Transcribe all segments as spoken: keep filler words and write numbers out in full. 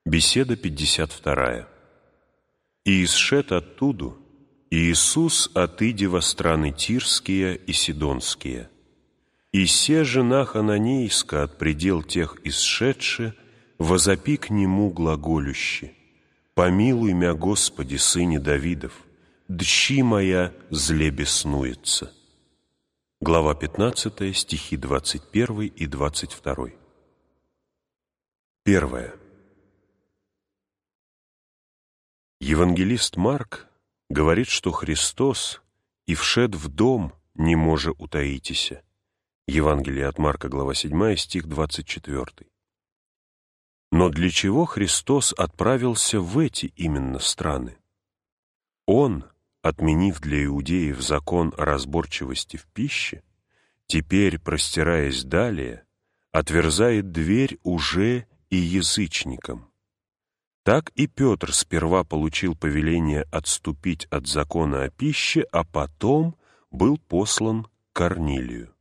Беседа пятьдесят вторая. «И исшед оттуду Иисус отыди во страны Тирские и Сидонские. И се жена Хананейска от предел тех исшедше, возопи к нему глаголюще: помилуй мя, Господи, сыне Давидов, дщи моя зле беснуется». Глава пятнадцатая, стихи двадцать первый и двадцать второй. Первое. Евангелист Марк говорит, что Христос и вшед в дом не може утаитеся. Евангелие от Марка, глава седьмая, стих двадцать четвёртый. Но для чего Христос отправился в эти именно страны? Он, отменив для иудеев закон о разборчивости в пище, теперь, простираясь далее, отверзает дверь уже и язычникам. Так и Петр сперва получил повеление отступить от закона о пище, а потом был послан к Корнилию.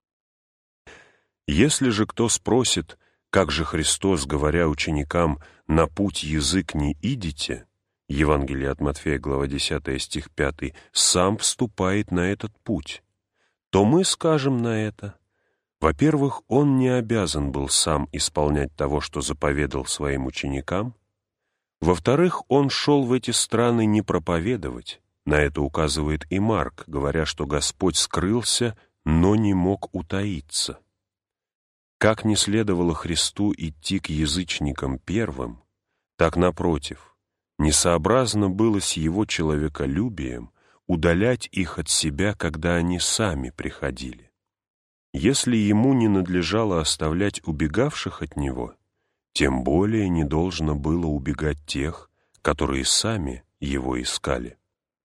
Если же кто спросит, как же Христос, говоря ученикам, «на путь язык не идите», Евангелие от Матфея, глава десятая, стих пятый, сам вступает на этот путь, то мы скажем на это: во-первых, он не обязан был сам исполнять того, что заповедал своим ученикам. Во-вторых, он шел в эти страны не проповедовать. На это указывает и Марк, говоря, что Господь скрылся, но не мог утаиться. Как не следовало Христу идти к язычникам первым, так, напротив, несообразно было с его человеколюбием удалять их от себя, когда они сами приходили. Если ему не надлежало оставлять убегавших от него, тем более не должно было убегать тех, которые сами его искали.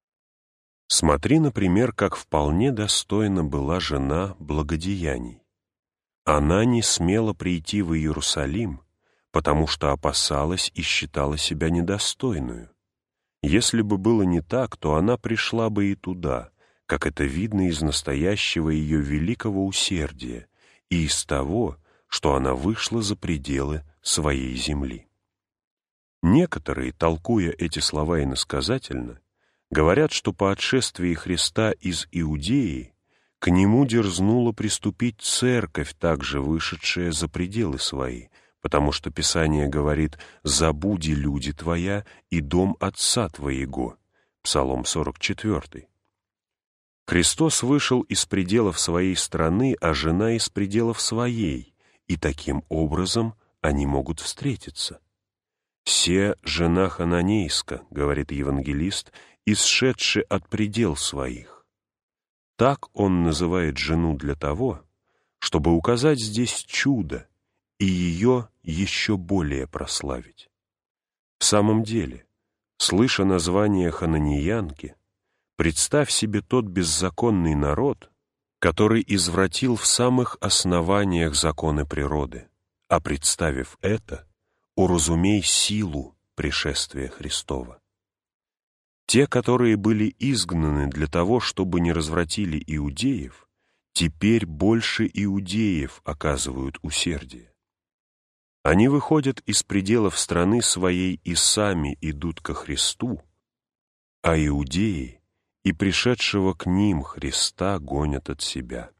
Смотри, например, как вполне достойна была жена благодеяний. Она не смела прийти в Иерусалим, потому что опасалась и считала себя недостойную. Если бы было не так, то она пришла бы и туда, как это видно из настоящего ее великого усердия и из того, что она вышла за пределы своей земли. Некоторые, толкуя эти слова иносказательно, говорят, что по отшествии Христа из Иудеи к нему дерзнула приступить церковь, также вышедшая за пределы свои, потому что Писание говорит: «Забуди, люди твоя, и дом отца твоего» Псалом сорок четвёртый. Христос вышел из пределов своей страны, а жена из пределов своей, и таким образом они могут встретиться. «Се жена Хананейска», — говорит евангелист, «исшедши от предел своих». Так он называет жену для того, чтобы указать здесь чудо и ее еще более прославить. В самом деле, слыша название хананеянки, представь себе тот беззаконный народ, который извратил в самых основаниях законы природы, а представив это, уразумей силу пришествия Христова. Те, которые были изгнаны для того, чтобы не развратили иудеев, теперь больше иудеев оказывают усердие. Они выходят из пределов страны своей и сами идут ко Христу, а иудеи и пришедшего к ним Христа гонят от себя.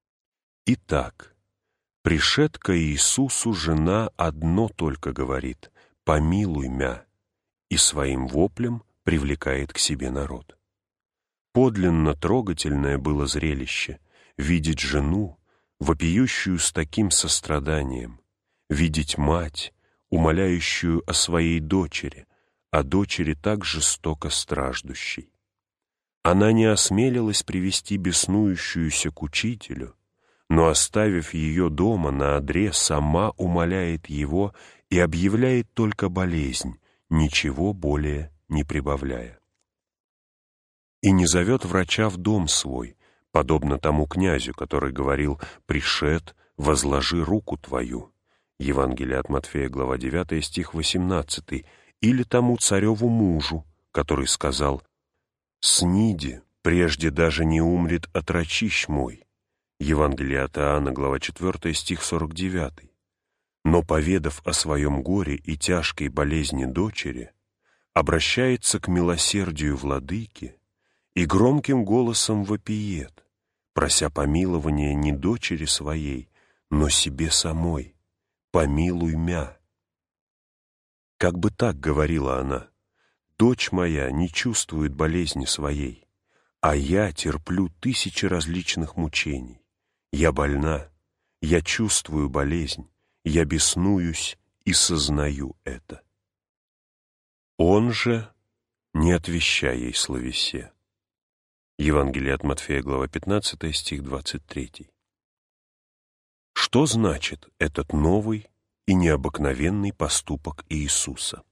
Итак, пришед ко Иисусу жена одно только говорит: «Помилуй мя», и своим воплем привлекает к себе народ. Подлинно трогательное было зрелище — видеть жену, вопиющую с таким состраданием, видеть мать, умоляющую о своей дочери, а дочери так жестоко страждущей. Она не осмелилась привести беснующуюся к учителю, но, оставив ее дома на одре, сама умоляет его и объявляет только болезнь, ничего более не прибавляя. И не зовет врача в дом свой, подобно тому князю, который говорил: «Пришед, возложи руку твою» Евангелие от Матфея, глава девятая, стих восемнадцатый, или тому цареву мужу, который сказал: «Сниди, прежде даже не умрет отрочищ мой» Евангелие от Иоанна, глава четвёртая, стих сорок девятый. но, поведав о своем горе и тяжкой болезни дочери, обращается к милосердию владыки и громким голосом вопиет, прося помилования не дочери своей, но себе самой: «Помилуй мя». Как бы так говорила она: «Дочь моя не чувствует болезни своей, а я терплю тысячи различных мучений. Я больна, я чувствую болезнь, я беснуюсь и сознаю это». Он же не отвеща ей словесе. Евангелие от Матфея, глава пятнадцатая, стих двадцать третий. Что значит этот новый и необыкновенный поступок Иисуса?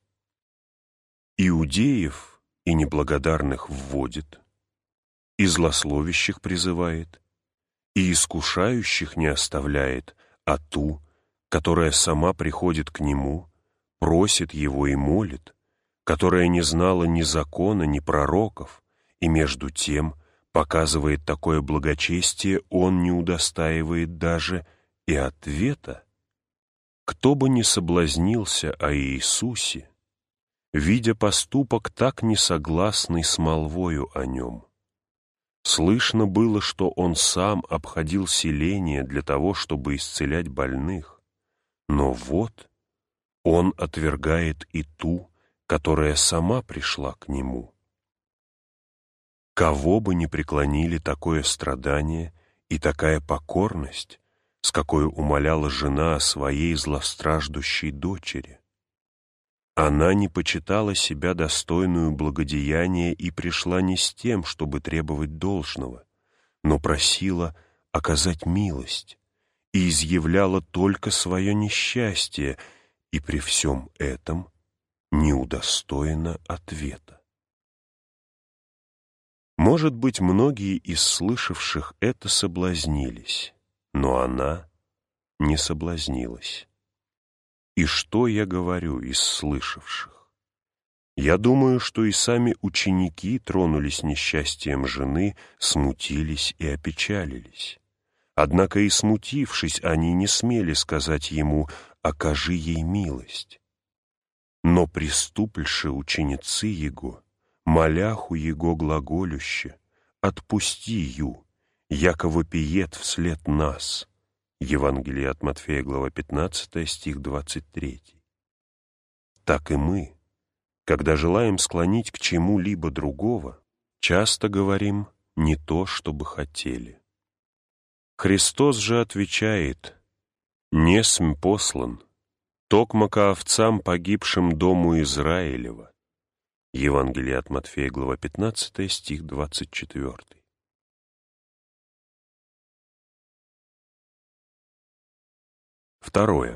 Иудеев и неблагодарных вводит, и злословящих призывает, и искушающих не оставляет, а ту, которая сама приходит к Нему, просит Его и молит, которая не знала ни закона, ни пророков, и между тем показывает такое благочестие, Он не удостаивает даже и ответа. Кто бы ни соблазнился о Иисусе, видя поступок так несогласный с молвою о Нем. Слышно было, что Он сам обходил селения для того, чтобы исцелять больных, но вот Он отвергает и ту, которая сама пришла к Нему. Кого бы ни преклонили такое страдание и такая покорность, с какой умоляла жена о своей злостраждущей дочери. Она не почитала себя достойную благодеяния и пришла не с тем, чтобы требовать должного, но просила оказать милость и изъявляла только свое несчастье, и при всем этом не удостоена ответа. Может быть, многие из слышавших это соблазнились, но она не соблазнилась. И что я говорю из слышавших? Я думаю, что и сами ученики тронулись несчастьем жены, смутились и опечалились. Однако и смутившись, они не смели сказать ему: «Окажи ей милость». Но приступивши ученицы Его, моляху Его глаголюще: «Отпусти ю, яко вопиет вслед нас». Евангелие от Матфея, глава пятнадцатая, стих двадцать третий. Так и мы, когда желаем склонить к чему-либо другого, часто говорим не то, что бы хотели. Христос же отвечает: «Не см послан, токмо ко овцам, погибшим дому Израилева». Евангелие от Матфея, глава пятнадцатая, стих двадцать четвёртый. Второе.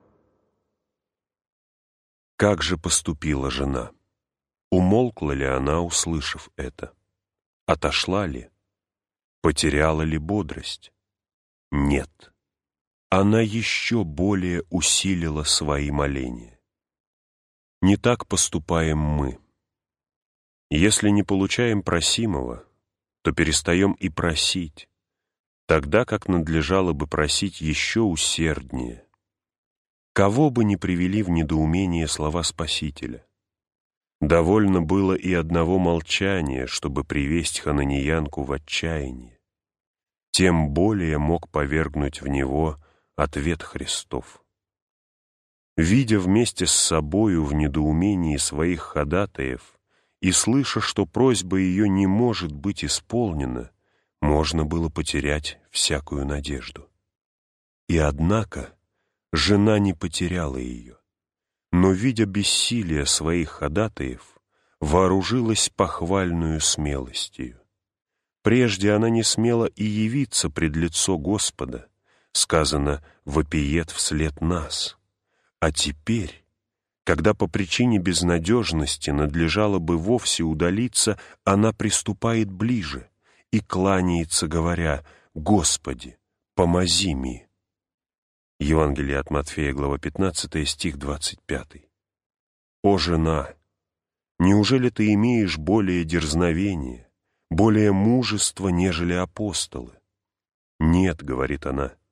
Как же поступила жена? Умолкла ли она, услышав это? Отошла ли? Потеряла ли бодрость? Нет. Она еще более усилила свои моления. Не так поступаем мы. Если не получаем просимого, то перестаем и просить, тогда как надлежало бы просить еще усерднее. Кого бы ни привели в недоумение слова Спасителя. Довольно было и одного молчания, чтобы привесть хананиянку в отчаяние. Тем более мог повергнуть в него ответ Христов. Видя вместе с собою в недоумении своих ходатаев и слыша, что просьба ее не может быть исполнена, можно было потерять всякую надежду. И однако жена не потеряла ее, но, видя бессилие своих ходатаев, вооружилась похвальную смелостью. Прежде она не смела и явиться пред лицо Господа, сказано «вопиет вслед нас», а теперь, когда по причине безнадежности надлежало бы вовсе удалиться, она приступает ближе и кланяется, говоря: «Господи, помози ми». Евангелие от Матфея, глава пятнадцатая, стих двадцать пятый. «О, жена, неужели ты имеешь более дерзновения, более мужества, нежели апостолы?» «Нет, — говорит она, —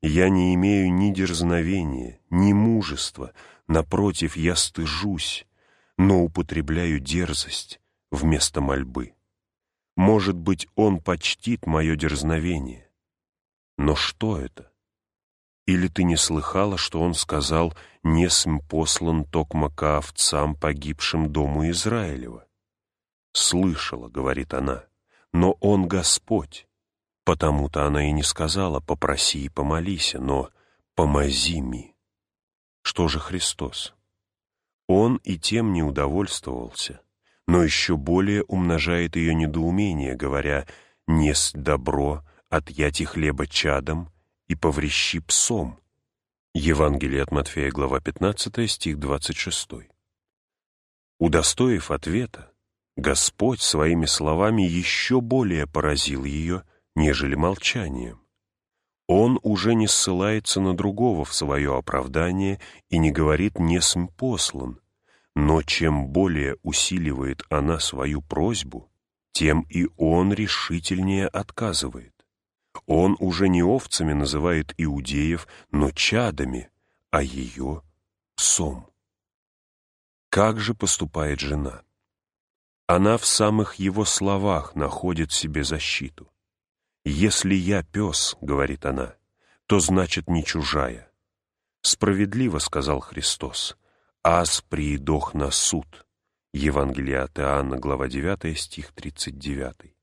Я не имею ни дерзновения, ни мужества, напротив, я стыжусь, но употребляю дерзость вместо мольбы. Может быть, он почтит мое дерзновение. Но что это? Или ты не слыхала, что он сказал: «Не см послан токмо ко овцам, погибшим дому Израилева»? «Слышала», — говорит она, — «но он Господь». Потому-то она и не сказала: «Попроси и помолися», но «помози ми». Что же Христос? Он и тем не удовольствовался, но еще более умножает ее недоумение, говоря: «Несть добро, отъяти хлеба чадом и поврещи псом». Евангелие от Матфея, глава пятнадцатая, стих двадцать шестой. Удостоив ответа, Господь своими словами еще более поразил ее, нежели молчанием. Он уже не ссылается на другого в свое оправдание и не говорит «не см послан», но чем более усиливает она свою просьбу, тем и он решительнее отказывает. Он уже не овцами называет иудеев, но чадами, а ее — псом. Как же поступает жена? Она в самых его словах находит себе защиту. «Если я пес, — говорит она, — то значит не чужая». Справедливо сказал Христос: «Аз приидох на суд». Евангелие от Иоанна, глава девятая, стих тридцать девятый.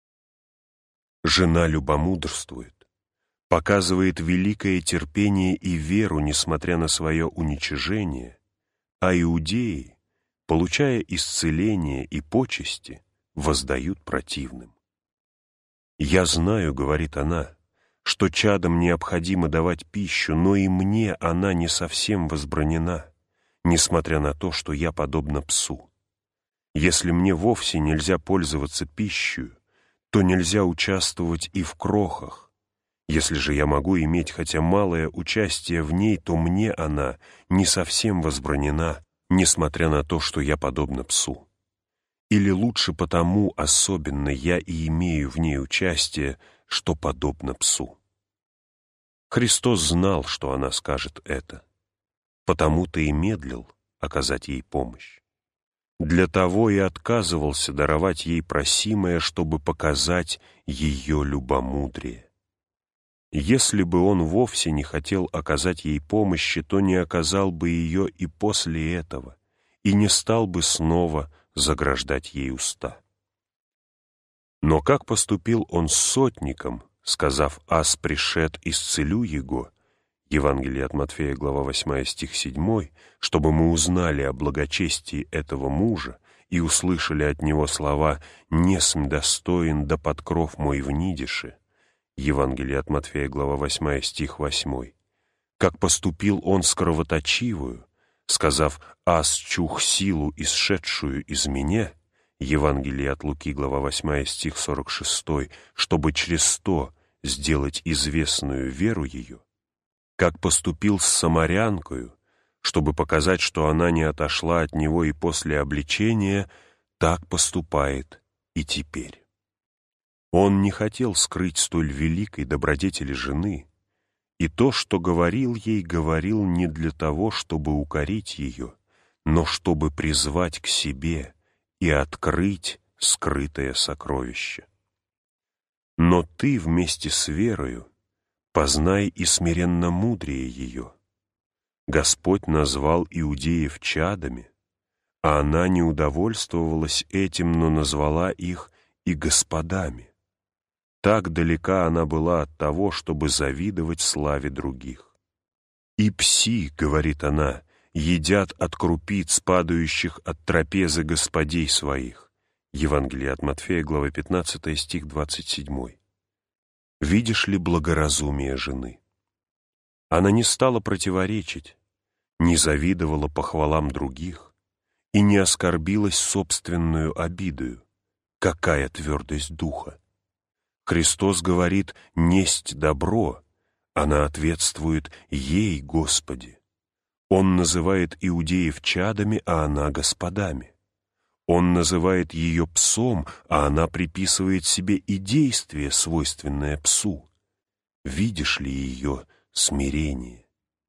Жена любомудрствует, показывает великое терпение и веру, несмотря на свое уничижение, а иудеи, получая исцеление и почести, воздают противным. «Я знаю, — говорит она, — что чадам необходимо давать пищу, но и мне она не совсем возбранена, несмотря на то, что я подобна псу. Если мне вовсе нельзя пользоваться пищей, то нельзя участвовать и в крохах. Если же я могу иметь хотя малое участие в ней, то мне она не совсем возбранена, несмотря на то, что я подобна псу. Или лучше потому особенно я и имею в ней участие, что подобно псу». Христос знал, что она скажет это, потому-то и медлил оказать ей помощь. Для того и отказывался даровать ей просимое, чтобы показать ее любомудрие. Если бы он вовсе не хотел оказать ей помощи, то не оказал бы ее и после этого, и не стал бы снова заграждать ей уста. Но как поступил он с сотником, сказав: «Аз пришед, исцелю его», Евангелие от Матфея, глава восьмая, стих седьмой, чтобы мы узнали о благочестии этого мужа и услышали от него слова «Не см достоин, да под кров мой внидиши», Евангелие от Матфея, глава восьмая, стих восьмой. Как поступил он с кровоточивую, сказав «Аз чух силу, исшедшую из меня», Евангелие от Луки, глава восьмая, стих сорок шестой, чтобы через то сделать известную веру ее, как поступил с самарянкою, чтобы показать, что она не отошла от него и после обличения, так поступает и теперь. Он не хотел скрыть столь великой добродетели жены, и то, что говорил ей, говорил не для того, чтобы укорить ее, но чтобы призвать к себе и открыть скрытое сокровище. Но ты вместе с верою познай и смиренно мудрее ее. Господь назвал иудеев чадами, а она не удовольствовалась этим, но назвала их и господами. Так далека она была от того, чтобы завидовать славе других. «И пси, — говорит она, — едят от крупиц, падающих от трапезы господей своих». Евангелие от Матфея, глава пятнадцатая, стих двадцать седьмой. Видишь ли благоразумие жены? Она не стала противоречить, не завидовала похвалам других и не оскорбилась собственную обидою. Какая твердость духа! Христос говорит «несть добро», она ответствует «ей, Господи». Он называет иудеев чадами, а она господами. Он называет ее псом, а она приписывает себе и действие, свойственное псу. Видишь ли ее смирение.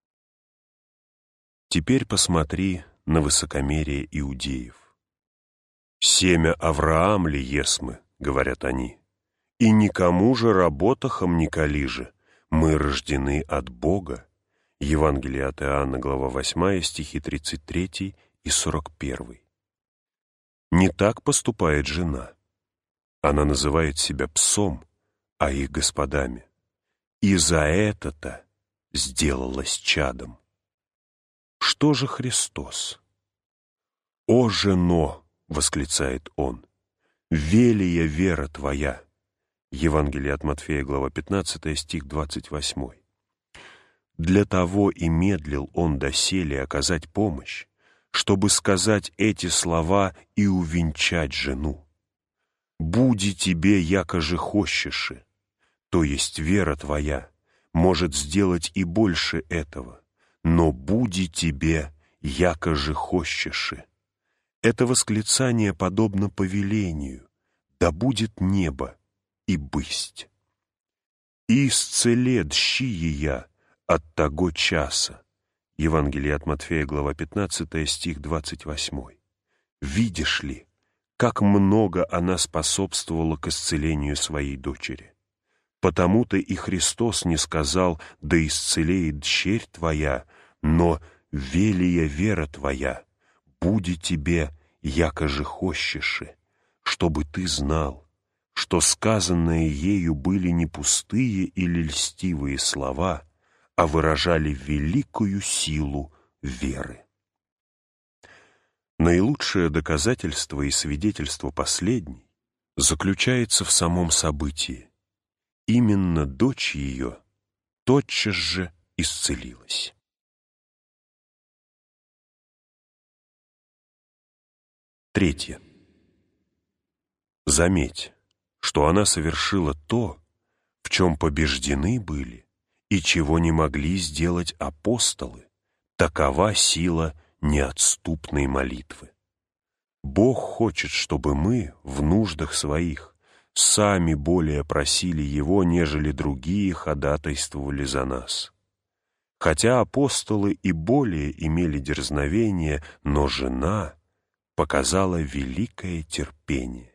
Теперь посмотри на высокомерие иудеев. «Семя Авраам ли есмы?» — говорят они. «И никому же работахом не кали же, мы рождены от Бога». Евангелие от Иоанна, глава восьмая, стихи тридцать третий и сорок первый. Не так поступает жена. Она называет себя псом, а их господами. И за это-то сделалась чадом. Что же Христос? «О, жено!» — восклицает Он. «Велия вера твоя!» Евангелие от Матфея, глава пятнадцатая, стих двадцать восьмой. Для того и медлил Он доселе оказать помощь, чтобы сказать эти слова и увенчать жену. «Буди тебе, яко же хочеши», то есть вера твоя может сделать и больше этого, но буди тебе, яко же хочеши. Это восклицание подобно повелению: да будет небо и бысть. И исцеле дщи я от того часа. Евангелие от Матфея, глава пятнадцатая, стих двадцать восьмой. Видишь ли, как много она способствовала к исцелению своей дочери. Потому-то и Христос не сказал: «Да исцелеет дщерь твоя», но «велия вера твоя, буди тебе, яко же хочеши», чтобы ты знал, что сказанные ею были не пустые или льстивые слова, а выражали великую силу веры. Наилучшее доказательство и свидетельство последней заключается в самом событии. Именно дочь ее тотчас же исцелилась. Третье. Заметь, что она совершила то, в чем побеждены были и чего не могли сделать апостолы. Такова сила неотступной молитвы. Бог хочет, чтобы мы в нуждах своих сами более просили Его, нежели другие ходатайствовали за нас. Хотя апостолы и более имели дерзновение, но жена показала великое терпение.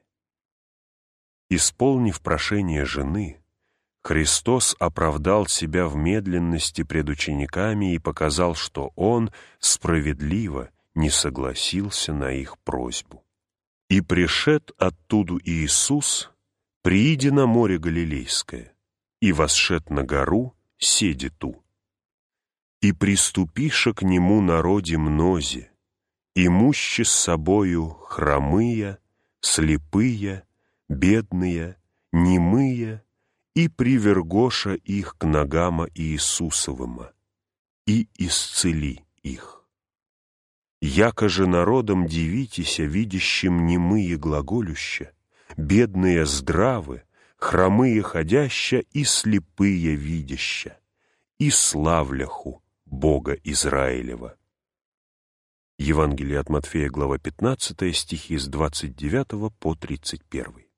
Исполнив прошение жены, Христос оправдал себя в медленности пред учениками и показал, что Он справедливо не согласился на их просьбу. «И пришед оттуда Иисус, прииди на море Галилейское, и восшед на гору, седи ту. И приступиша к нему народе мнози, имущи с собою хромые, слепые, бедные, немые, и привергоша их к ногама Иисусовыма, и исцели их. Яко же народом дивитеся, видящим немые глаголюща, бедные здравы, хромые ходяща и слепые видяща, и славляху Бога Израилева». Евангелие от Матфея, глава пятнадцатая, стихи с двадцать девятого по тридцать первый.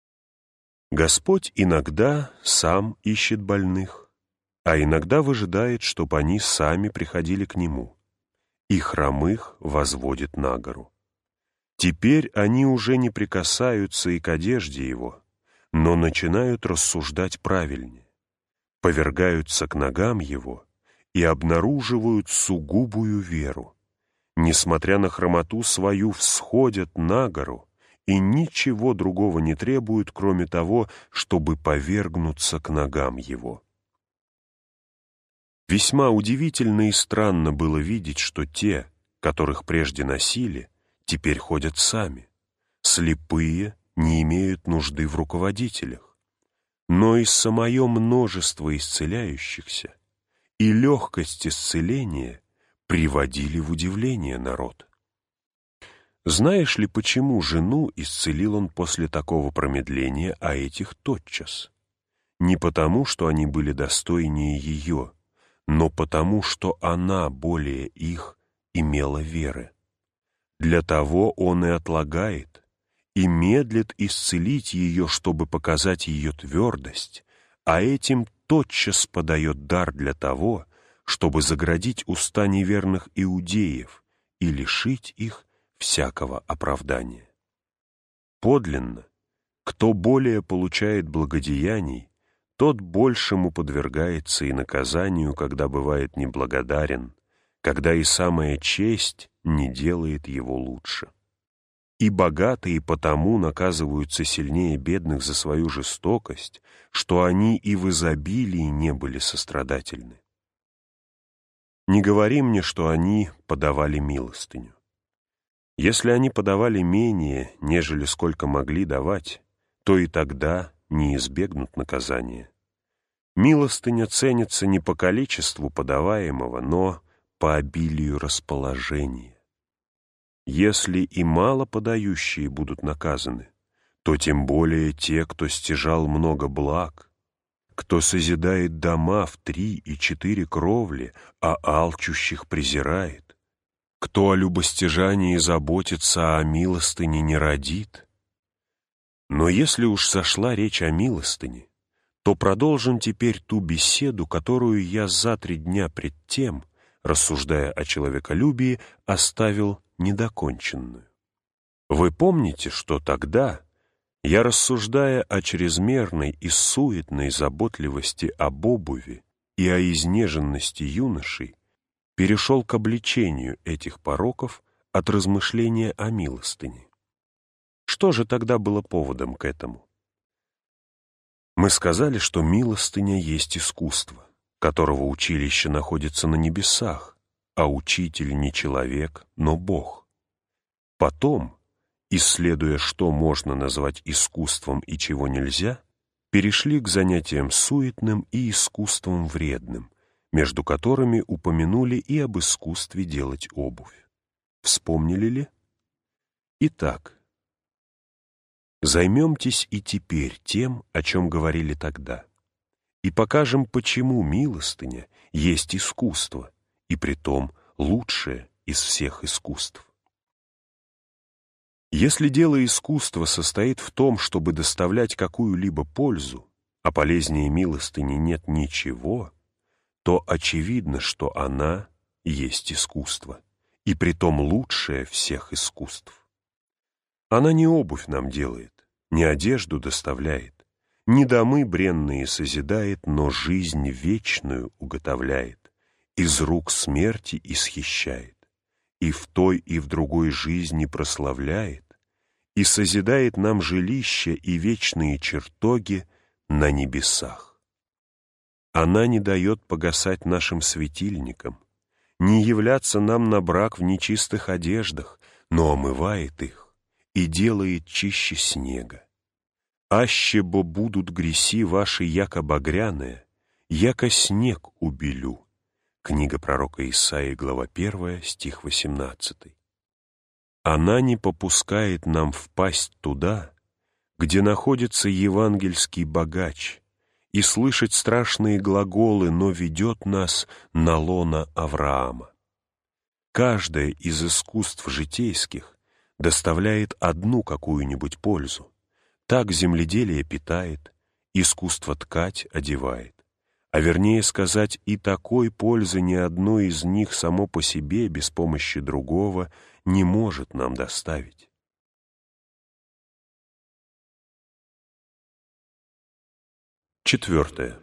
Господь иногда сам ищет больных, а иногда выжидает, чтоб они сами приходили к Нему, и хромых возводит на гору. Теперь они уже не прикасаются и к одежде Его, но начинают рассуждать правильнее, повергаются к ногам Его и обнаруживают сугубую веру. Несмотря на хромоту свою, всходят на гору и ничего другого не требуют, кроме того, чтобы повергнуться к ногам Его. Весьма удивительно и странно было видеть, что те, которых прежде носили, теперь ходят сами. Слепые не имеют нужды в руководителях. Но и самое множество исцеляющихся и легкость исцеления приводили в удивление народ. Знаешь ли, почему жену исцелил он после такого промедления, а этих тотчас? Не потому, что они были достойнее ее, но потому, что она более их имела веры. Для того он и отлагает, и медлит исцелить ее, чтобы показать ее твердость, а этим тотчас подает дар для того, чтобы заградить уста неверных иудеев и лишить их всякого оправдания. Подлинно, кто более получает благодеяний, тот большему подвергается и наказанию, когда бывает неблагодарен, когда и самая честь не делает его лучше. И богатые потому наказываются сильнее бедных за свою жестокость, что они и в изобилии не были сострадательны. Не говори мне, что они подавали милостыню. Если они подавали менее, нежели сколько могли давать, то и тогда не избегнут наказания. Милостыня ценится не по количеству подаваемого, но по обилию расположения. Если и мало подающие будут наказаны, то тем более те, кто стяжал много благ, кто созидает дома в три и четыре кровли, а алчущих презирает, кто о любостяжании заботится, а о милостыне не родит. Но если уж сошла речь о милостыне, то продолжим теперь ту беседу, которую я за три дня пред тем, рассуждая о человеколюбии, оставил недоконченную. Вы помните, что тогда, я, рассуждая о чрезмерной и суетной заботливости об обуви и о изнеженности юношей, перешел к обличению этих пороков от размышления о милостыне. Что же тогда было поводом к этому? Мы сказали, что милостыня есть искусство, которого училище находится на небесах, а учитель не человек, но Бог. Потом, исследуя, что можно назвать искусством и чего нельзя, перешли к занятиям суетным и искусствам вредным, между которыми упомянули и об искусстве делать обувь. Вспомнили ли? Итак, займемтесь и теперь тем, о чем говорили тогда, и покажем, почему милостыня есть искусство, и притом лучшее из всех искусств. Если дело искусства состоит в том, чтобы доставлять какую-либо пользу, а полезнее милостыни нет ничего, то очевидно, что она есть искусство, и притом лучшее всех искусств. Она не обувь нам делает, не одежду доставляет, не домы бренные созидает, но жизнь вечную уготовляет, из рук смерти исхищает, и в той и в другой жизни прославляет, и созидает нам жилища и вечные чертоги на небесах. Она не дает погасать нашим светильникам, не являться нам на брак в нечистых одеждах, но омывает их и делает чище снега. Аще бо будут греси ваши, яко багряные, яко снег убелю. Книга пророка Исаии, глава первая, стих восемнадцатый. Она не попускает нам впасть туда, где находится евангельский богач, и слышать страшные глаголы, но ведет нас на лоно Авраама. Каждое из искусств житейских доставляет одну какую-нибудь пользу. Так земледелие питает, искусство ткать одевает. А вернее сказать, и такой пользы ни одно из них само по себе без помощи другого не может нам доставить. Четвертое.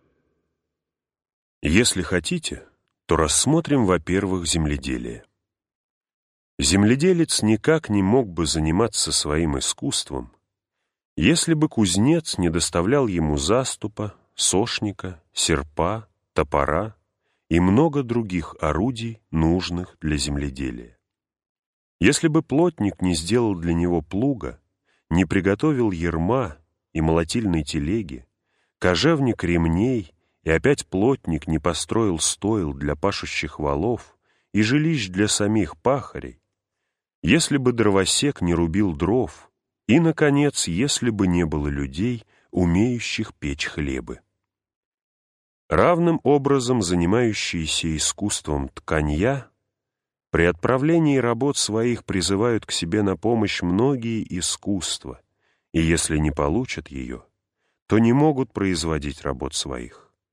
Если хотите, то рассмотрим, во-первых, земледелие. Земледелец никак не мог бы заниматься своим искусством, если бы кузнец не доставлял ему заступа, сошника, серпа, топора и много других орудий, нужных для земледелия. Если бы плотник не сделал для него плуга, не приготовил ярма и молотильной телеги, кожевник ремней и опять плотник не построил стойл для пашущих волов и жилищ для самих пахарей, если бы дровосек не рубил дров, и, наконец, если бы не было людей, умеющих печь хлебы. Равным образом занимающиеся искусством тканья при отправлении работ своих призывают к себе на помощь многие искусства, и если не получат ее, то не могут производить работ своих.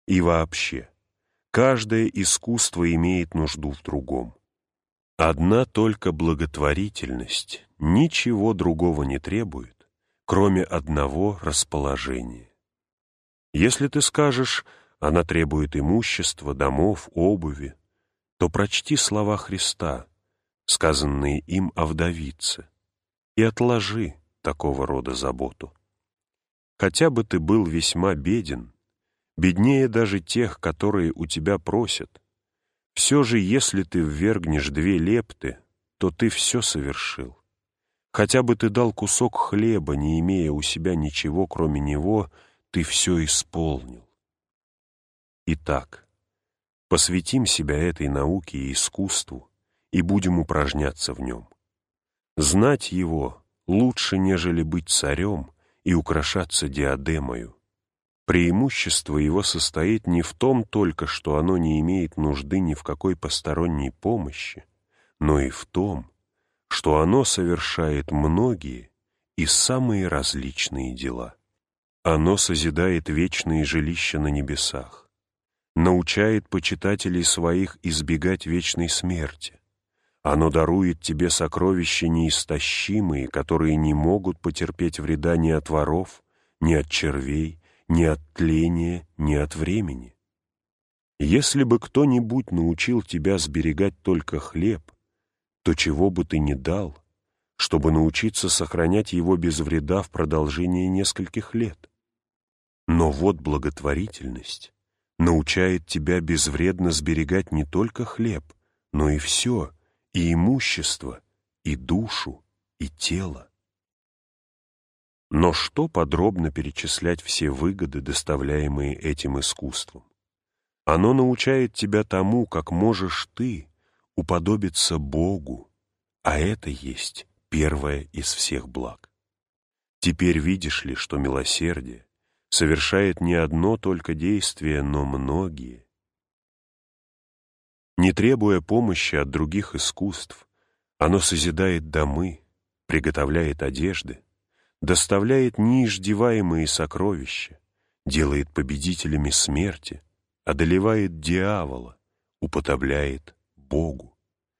И вообще, каждое искусство имеет нужду в другом. Одна только благотворительность ничего другого не требует, кроме одного расположения. Если ты скажешь, она требует имущества, домов, обуви, то прочти слова Христа, сказанные им о вдовице, и отложи такого рода заботу. Хотя бы ты был весьма беден, беднее даже тех, которые у тебя просят, все же, если ты ввергнешь две лепты, то ты все совершил. Хотя бы ты дал кусок хлеба, не имея у себя ничего, кроме него, ты все исполнил. Итак, посвятим себя этой науке и искусству и будем упражняться в нем. Знать его лучше, нежели быть царем и украшаться диадемою. Преимущество его состоит не в том только, что оно не имеет нужды ни в какой посторонней помощи, но и в том, что оно совершает многие и самые различные дела. Оно созидает вечные жилища на небесах, научает почитателей своих избегать вечной смерти. Оно дарует тебе сокровища неистощимые, которые не могут потерпеть вреда ни от воров, ни от червей, ни от тления, ни от времени. Если бы кто-нибудь научил тебя сберегать только хлеб, то чего бы ты ни дал, чтобы научиться сохранять его без вреда в продолжении нескольких лет. Но вот благотворительность научает тебя безвредно сберегать не только хлеб, но и все, и имущество, и душу, и тело. Но что подробно перечислять все выгоды, доставляемые этим искусством? Оно научает тебя тому, как можешь ты уподобиться Богу, а это есть первое из всех благ. Теперь видишь ли, что милосердие совершает не одно только действие, но многие. Не требуя помощи от других искусств, оно созидает домы, приготовляет одежды, доставляет неиждеваемые сокровища, делает победителями смерти, одолевает дьявола, уподобляет Богу.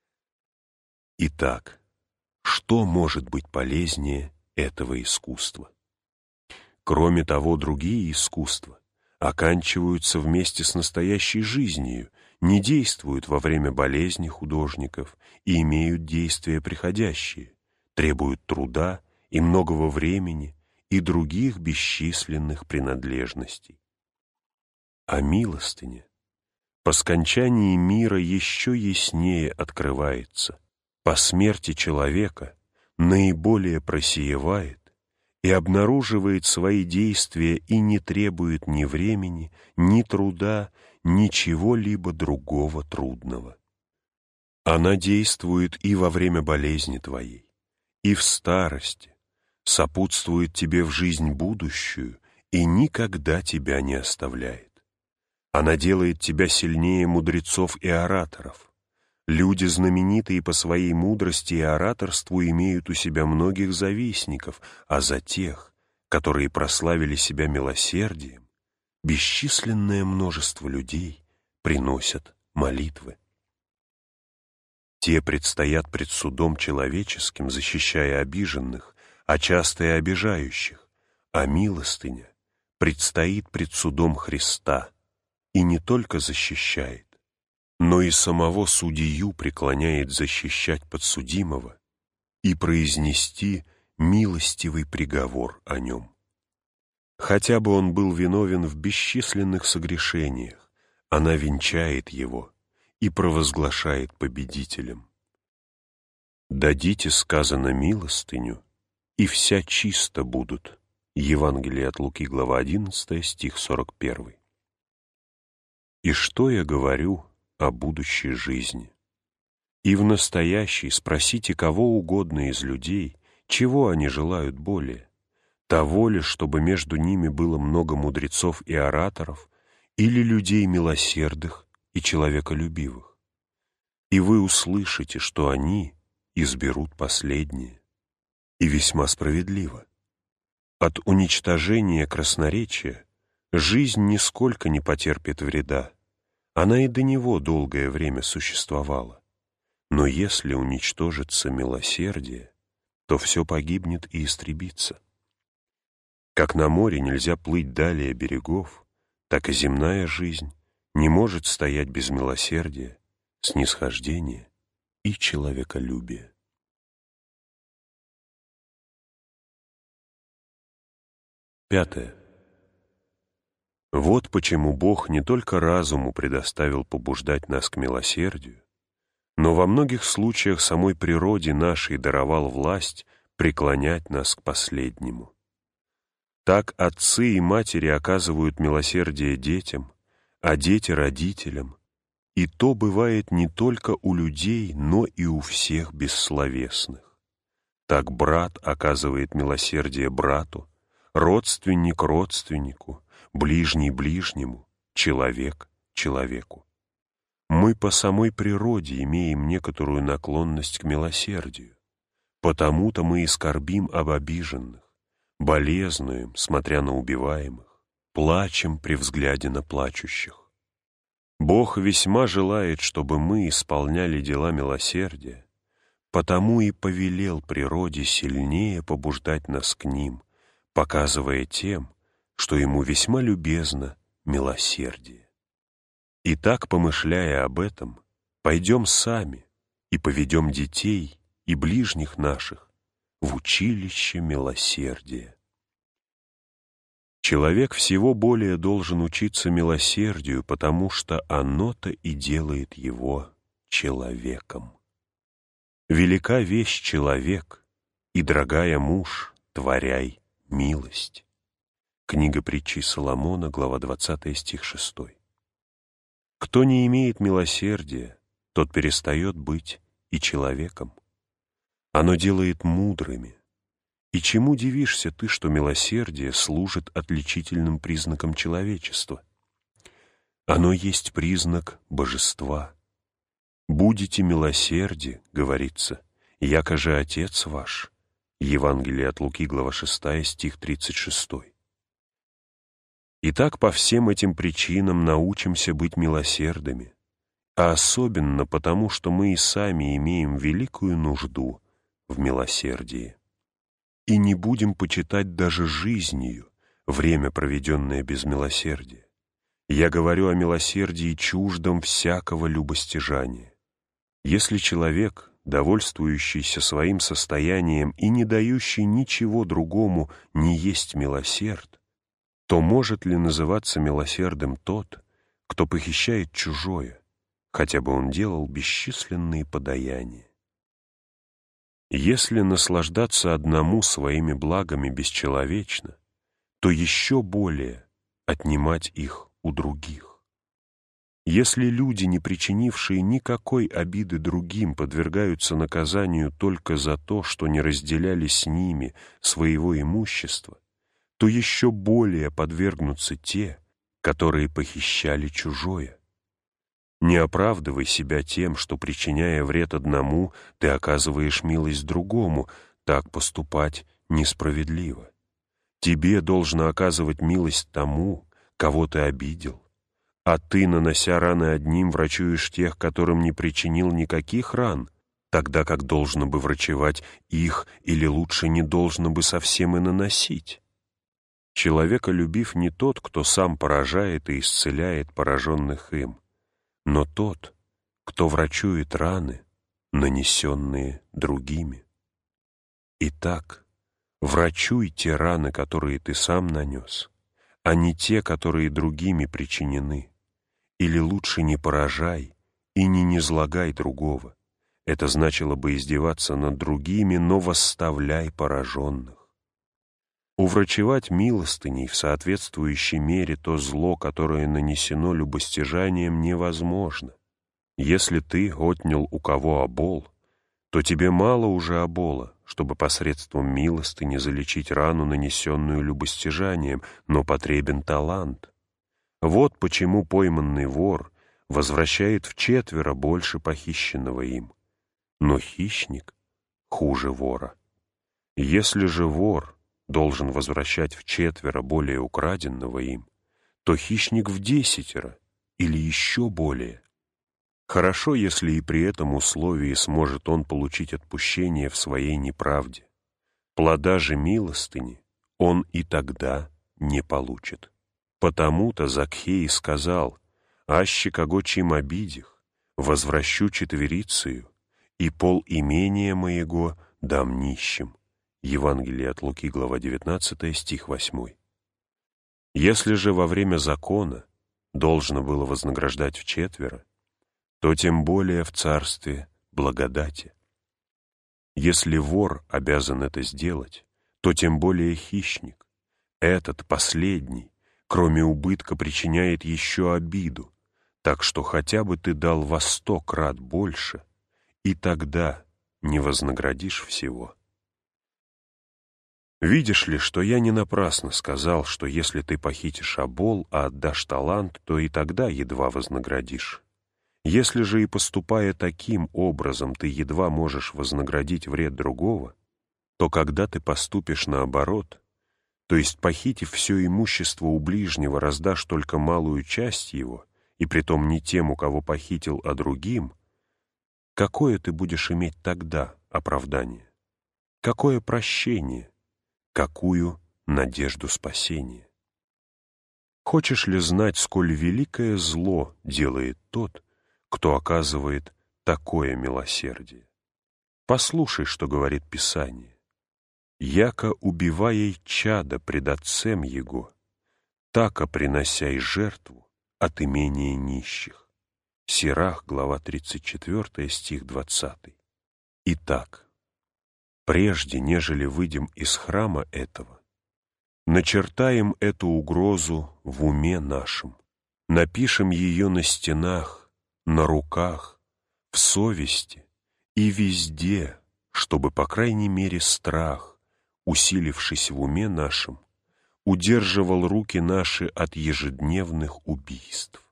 Итак, что может быть полезнее этого искусства? Кроме того, другие искусства оканчиваются вместе с настоящей жизнью, не действуют во время болезни художников и имеют действия приходящие, требуют труда и многого времени, и других бесчисленных принадлежностей. А милостыня по скончании мира еще яснее открывается, по смерти человека наиболее просиевает и обнаруживает свои действия и не требует ни времени, ни труда, ни чего-либо другого трудного. Она действует и во время болезни твоей, и в старости, сопутствует тебе в жизнь будущую и никогда тебя не оставляет. Она делает тебя сильнее мудрецов и ораторов. Люди, знаменитые по своей мудрости и ораторству, имеют у себя многих завистников, а за тех, которые прославили себя милосердием, бесчисленное множество людей приносят молитвы. Те предстоят пред судом человеческим, защищая обиженных, а часто и обижающих, а милостыня предстоит пред судом Христа и не только защищает, но и самого судью преклоняет защищать подсудимого и произнести милостивый приговор о нем. Хотя бы он был виновен в бесчисленных согрешениях, она венчает его и провозглашает победителем. «Дадите, сказано, милостыню, и вся чисто будут». Евангелие от Луки, глава одиннадцатая, стих сорок первый. И что я говорю о будущей жизни? И в настоящей спросите кого угодно из людей, чего они желают более. Того ли, чтобы между ними было много мудрецов и ораторов, или людей милосердных и человеколюбивых? И вы услышите, что они изберут последнее. И весьма справедливо. От уничтожения красноречия Жизнь нисколько не потерпит вреда. Она и до него долгое время существовала. Но если уничтожится милосердие, то все погибнет и истребится. Как на море нельзя плыть далее берегов, так и земная жизнь не может стоять без милосердия, снисхождения и человеколюбия. Пятое. Вот почему Бог не только разуму предоставил побуждать нас к милосердию, но во многих случаях самой природе нашей даровал власть преклонять нас к последнему. Так отцы и матери оказывают милосердие детям, а дети — родителям, и то бывает не только у людей, но и у всех бессловесных. Так брат оказывает милосердие брату, родственник родственнику, ближний ближнему, человек человеку. Мы по самой природе имеем некоторую наклонность к милосердию, потому-то мы и скорбим об обиженных, болезнуем, смотря на убиваемых, плачем при взгляде на плачущих. Бог весьма желает, чтобы мы исполняли дела милосердия, потому и повелел природе сильнее побуждать нас к ним, показывая тем, что ему весьма любезно милосердие. И так, помышляя об этом, пойдем сами и поведем детей и ближних наших в училище милосердия. Человек всего более должен учиться милосердию, потому что оно-то и делает его человеком. Велика вещь человек, и дорогая муж, творяй милость. Книга притчи Соломона, глава двадцатая, стих шестой. Кто не имеет милосердия, тот перестает быть и человеком. Оно делает мудрыми. И чему дивишься ты, что милосердие служит отличительным признаком человечества? Оно есть признак божества. «Будете милосерди», — говорится, — «яко же Отец ваш». Евангелие от Луки, глава шестая, стих тридцать шестой. Итак, по всем этим причинам научимся быть милосердными, а особенно потому, что мы и сами имеем великую нужду в милосердии. И не будем почитать даже жизнью время, проведенное без милосердия. Я говорю о милосердии чуждом всякого любостяжания. Если человек, довольствующийся своим состоянием и не дающий ничего другому, не есть милосерд, то может ли называться милосердным тот, кто похищает чужое, хотя бы он делал бесчисленные подаяния? Если наслаждаться одному своими благами бесчеловечно, то еще более отнимать их у других. Если люди, не причинившие никакой обиды другим, подвергаются наказанию только за то, что не разделяли с ними своего имущества, то еще более подвергнутся те, которые похищали чужое. Не оправдывай себя тем, что, причиняя вред одному, ты оказываешь милость другому. Так поступать несправедливо. Тебе должно оказывать милость тому, кого ты обидел, а ты, нанося раны одним, врачуешь тех, которым не причинил никаких ран, тогда как должно бы врачевать их, или лучше не должно бы совсем и наносить. Человеколюбив не тот, кто сам поражает и исцеляет пораженных им, но тот, кто врачует раны, нанесенные другими. Итак, врачуй те раны, которые ты сам нанес, а не те, которые другими причинены. Или лучше не поражай и не низлагай другого. Это значило бы издеваться над другими, но восставляй пораженных. Уврачевать милостыней в соответствующей мере то зло, которое нанесено любостяжанием, невозможно. Если ты отнял у кого обол, то тебе мало уже обола, чтобы посредством милостыни залечить рану, нанесенную любостяжанием, но потребен талант. Вот почему пойманный вор возвращает вчетверо больше похищенного им. Но хищник хуже вора. Если же вор должен возвращать вчетверо более украденного им, то хищник в десятеро или еще более. Хорошо, если и при этом условии сможет он получить отпущение в своей неправде. Плода же милостыни он и тогда не получит. Потому-то Закхей сказал: «Аще кого чим обидих, возвращу четверицею, и пол имения моего дам нищим». Евангелие от Луки, глава девятнадцатая, стих восьмой. Если же во время закона должно было вознаграждать вчетверо, то тем более в царстве благодати. Если вор обязан это сделать, то тем более хищник. Этот, последний, кроме убытка, причиняет еще обиду, так что хотя бы ты дал во сто крат больше, и тогда не вознаградишь всего. Видишь ли, что я не напрасно сказал, что если ты похитишь обол, а отдашь талант, то и тогда едва вознаградишь. Если же и поступая таким образом ты едва можешь вознаградить вред другого, то когда ты поступишь наоборот, то есть похитив все имущество у ближнего, раздашь только малую часть его, и притом не тем, у кого похитил, а другим, какое ты будешь иметь тогда оправдание? Какое прощение? Какую надежду спасения? Хочешь ли знать, сколь великое зло делает тот, кто оказывает такое милосердие? Послушай, что говорит Писание. «Яко убивая чада пред отцем его, тако приносяй жертву от имения нищих». Сирах, глава тридцать четвёртая, стих двадцатый. Итак, прежде нежели выйдем из храма этого, начертаем эту угрозу в уме нашем, напишем ее на стенах, на руках, в совести и везде, чтобы, по крайней мере, страх, усилившись в уме нашем, удерживал руки наши от ежедневных убийств.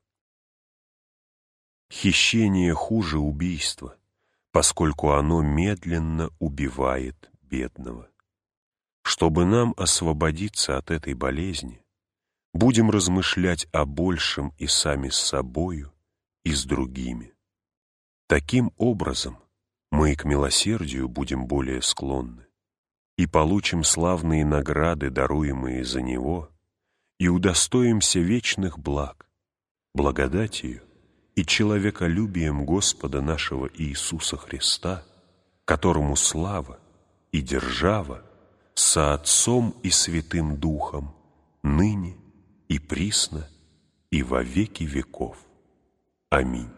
Хищение хуже убийства, поскольку оно медленно убивает бедного. Чтобы нам освободиться от этой болезни, будем размышлять о большем и сами с собою, и с другими. Таким образом, мы и к милосердию будем более склонны, и получим славные награды, даруемые за него, и удостоимся вечных благ, благодатью и человеколюбием Господа нашего Иисуса Христа, которому слава и держава со Отцом и Святым Духом, ныне и присно и во веки веков. Аминь.